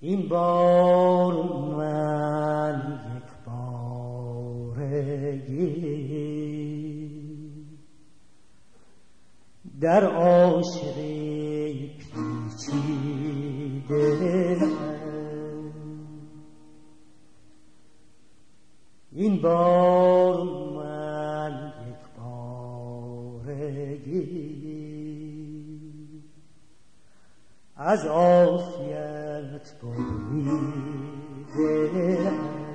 این بار من یک بارگی در عاشقی پیچیده، این بار من یک بارگی از عافیت بریده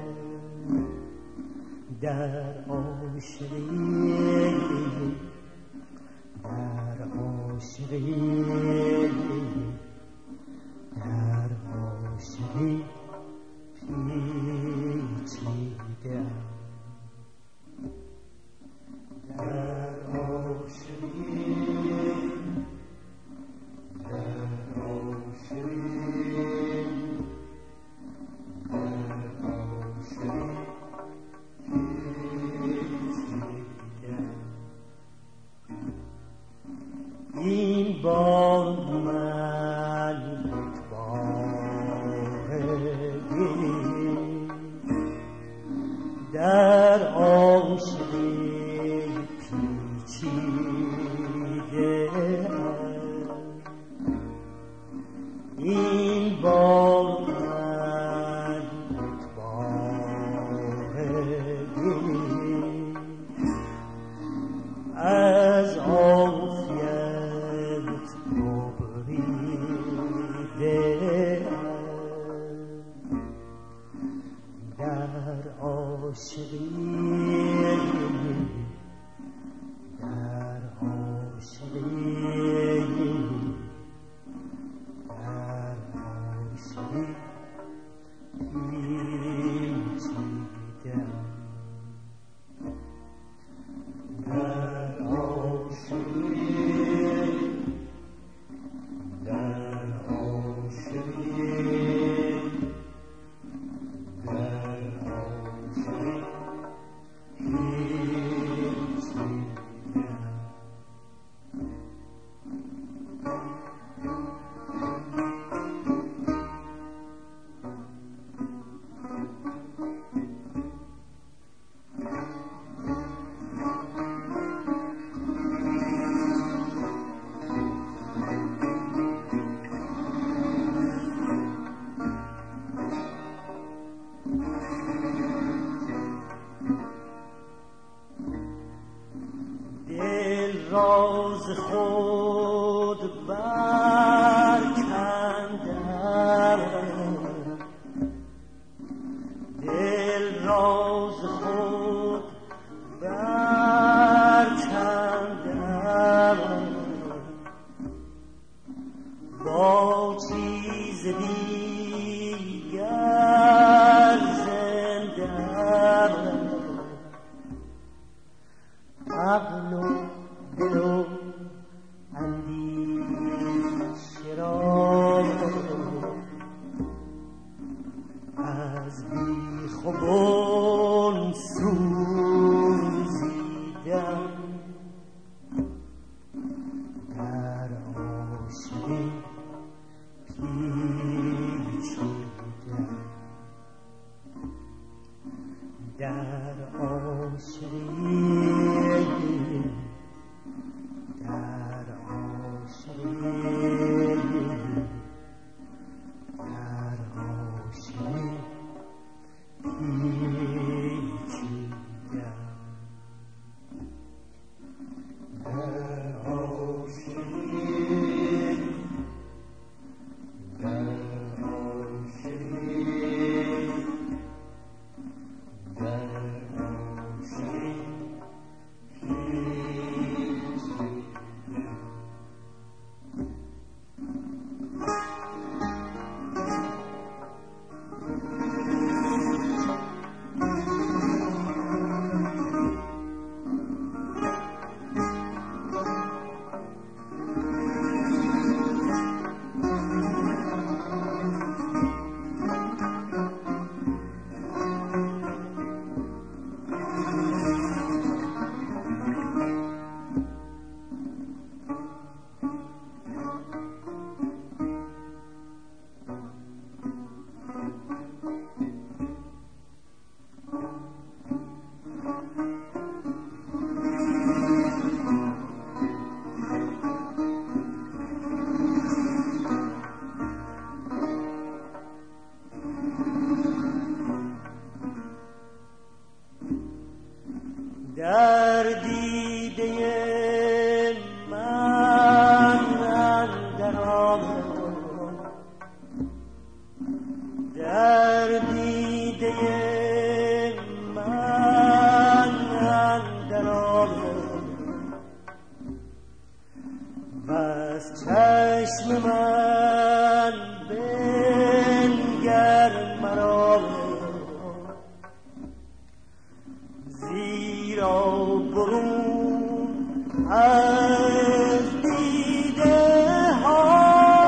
در عاشقی، در عاشقی، در عاشقی پیچیده، در عاشقی، در عاشقی، در عاشقی پیچیده. این بار من یک بارگی در عاشقی پیچیده، این بار من یک بارگی از عافیت ببریده در عاشقی، در عاشقی، در عاشقی پیچیده، در عاشقی، در عاشقی، در عاشقی پیچیده. دل راز خود برکندم، دل راز خود برکندم، با چیز دیگر زندم، عقل و دل و اندیشه را از بیخ و بن سوزیدم، در عاشقی پیچیدم، در عاشقی، در عاشقی، در عاشقی پیچیدم، در عاشقی، در در دیده من اندر آمد و از چشم من بنگر مرا زیرا برون از دیده ها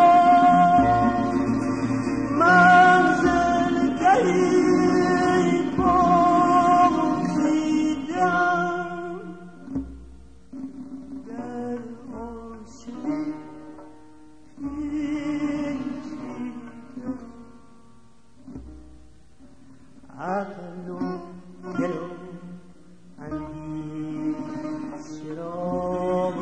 منزلگهی بگزیدم در عاشقی پیچیدم عقل و دل و اندیشه را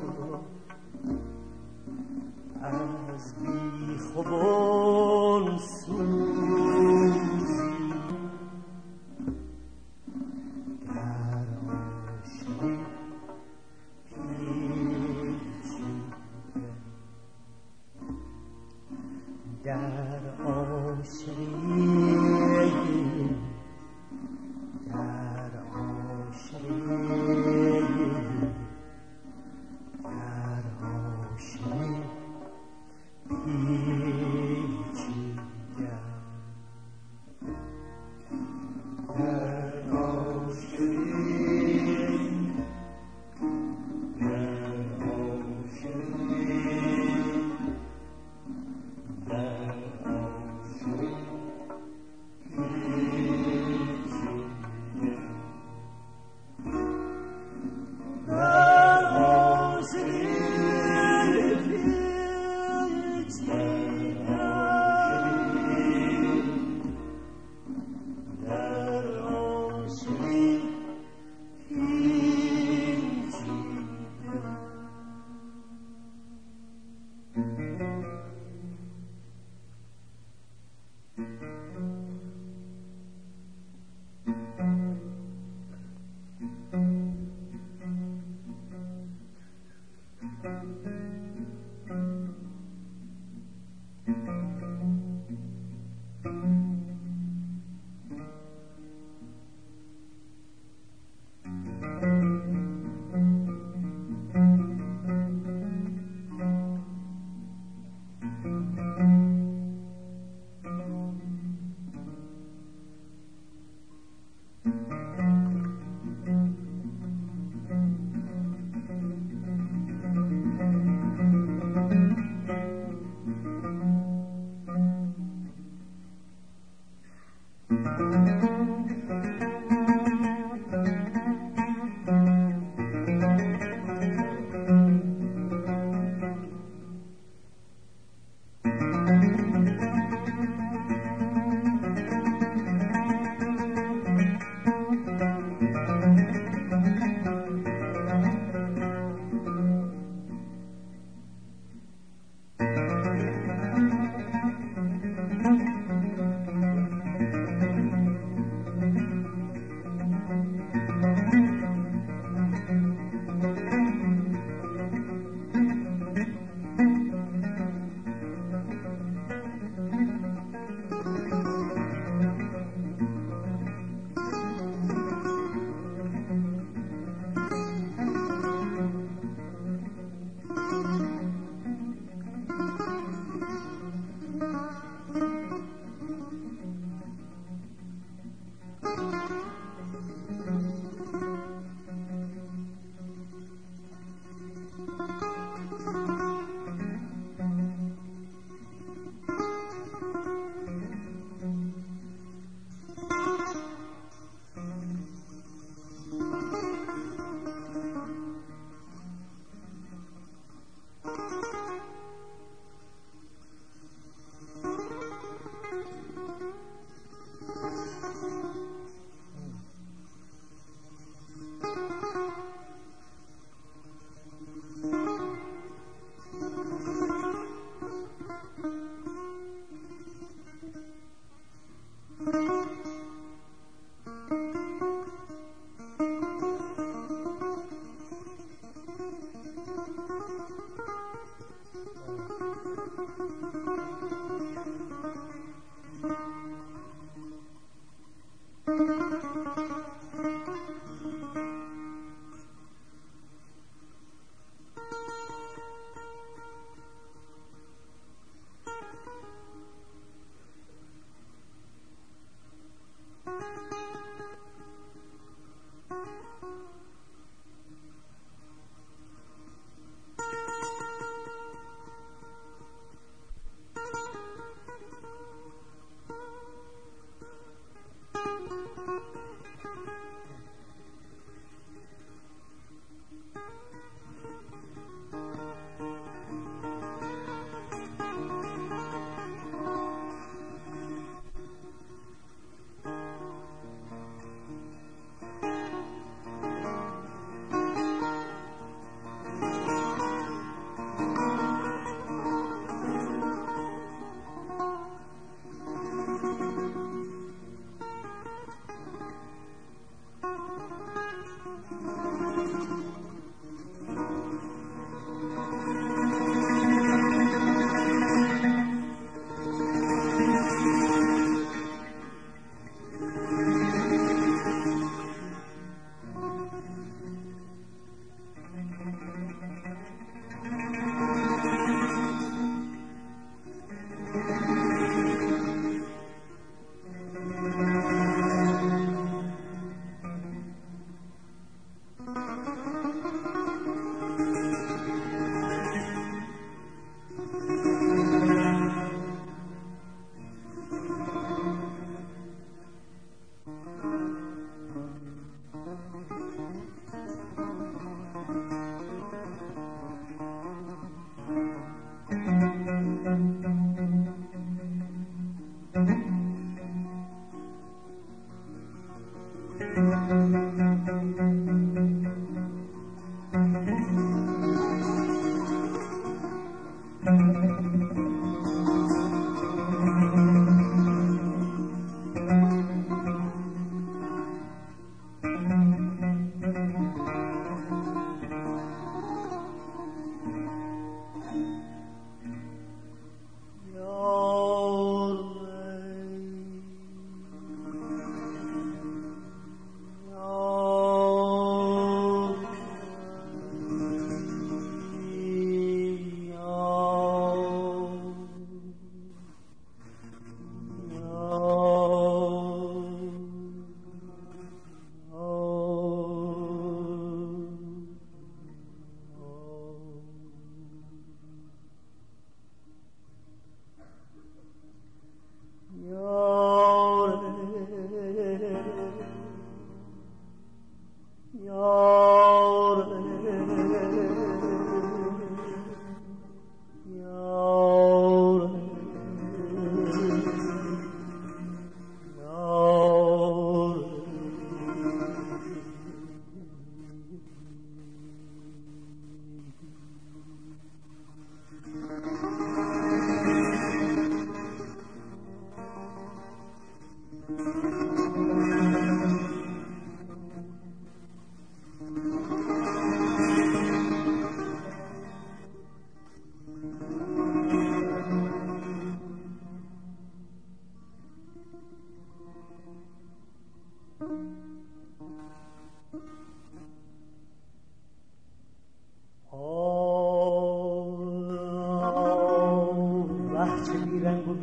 از بیخوبان سوزی در عاشقی پیچیدم در عاشقی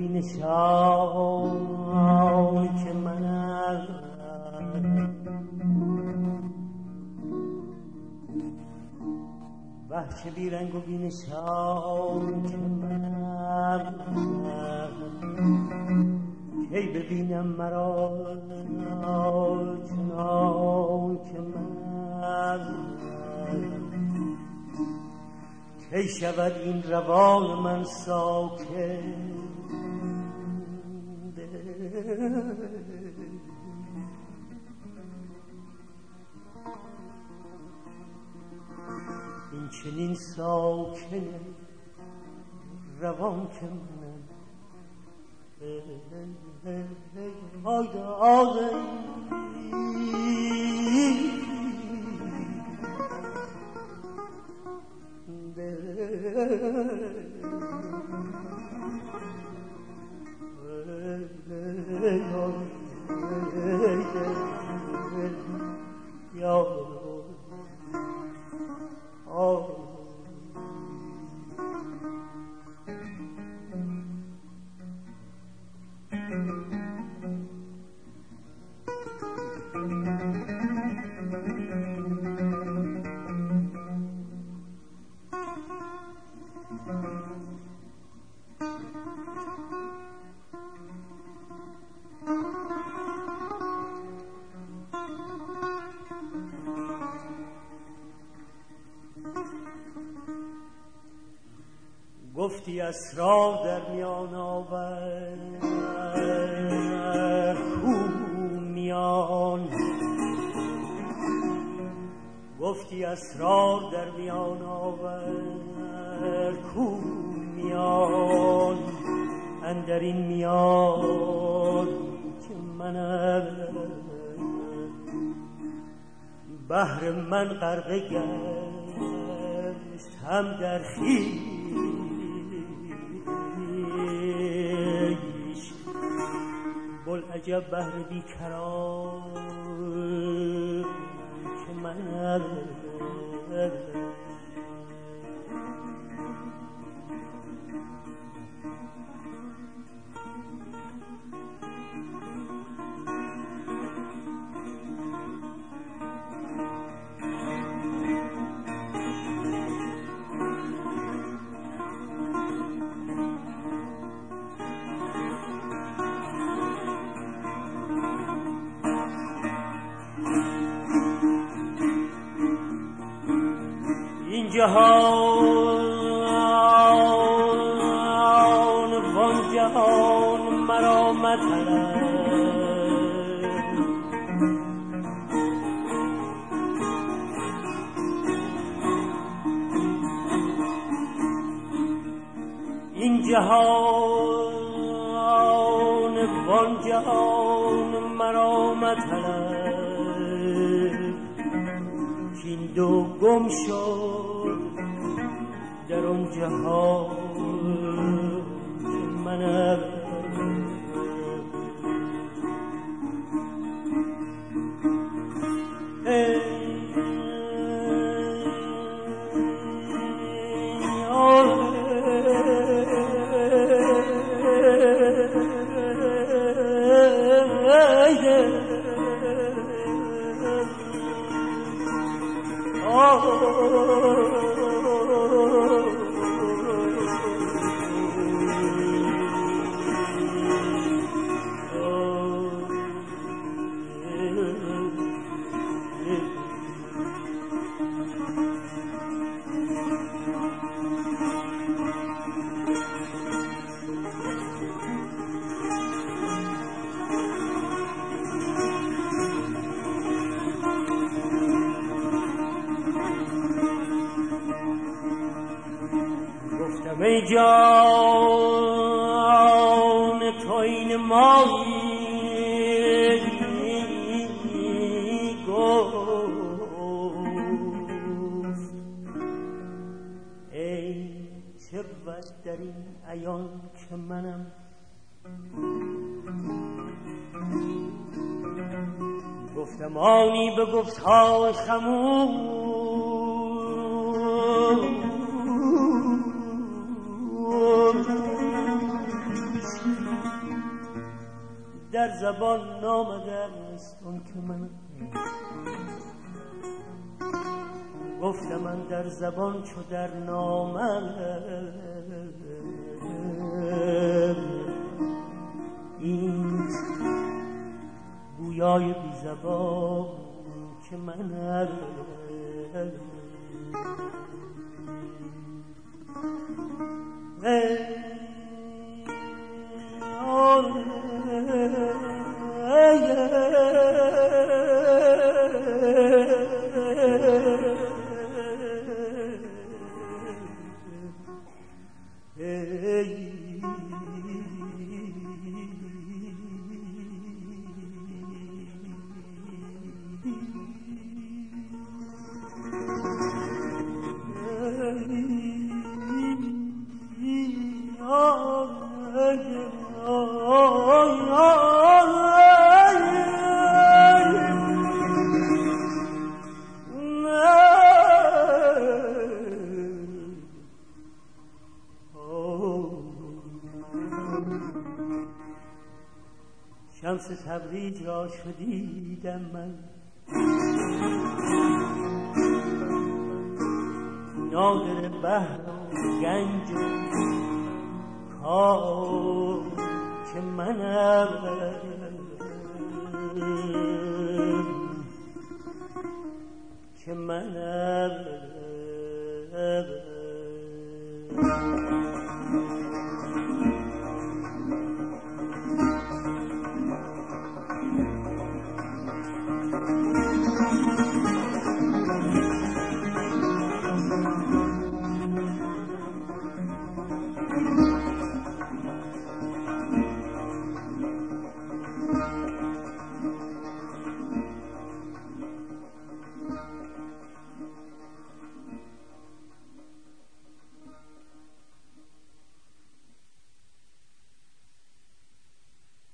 بینشان که منم وحش بی رنگ و بینشان که منم کی ببینم مرا چنان که من کی شود این روان من ساکن این چنین ساکن روان که منم وای داغی گفتی اسرار در میان آور میان گفتی اسرار در میان آور میان اندر این میان که منم بحر من غرقه گشت هم در خویش بلعجب بحر بیکران که من جهان وان جهان مرا مطلب این جهان وان جهان مرا مطلب این دو گم شد در آن جهان که منم ای جان تو این مایی گفت ای چه بد در این عیان که منم گفتم آنی به گفتهای خموش در زبان نامده است اون که من گفتم من در زبان چو در نامم این گویای بی زبان که من شمس تبریز را شدیدم من نادر بحر و گنج و کار که منم که منم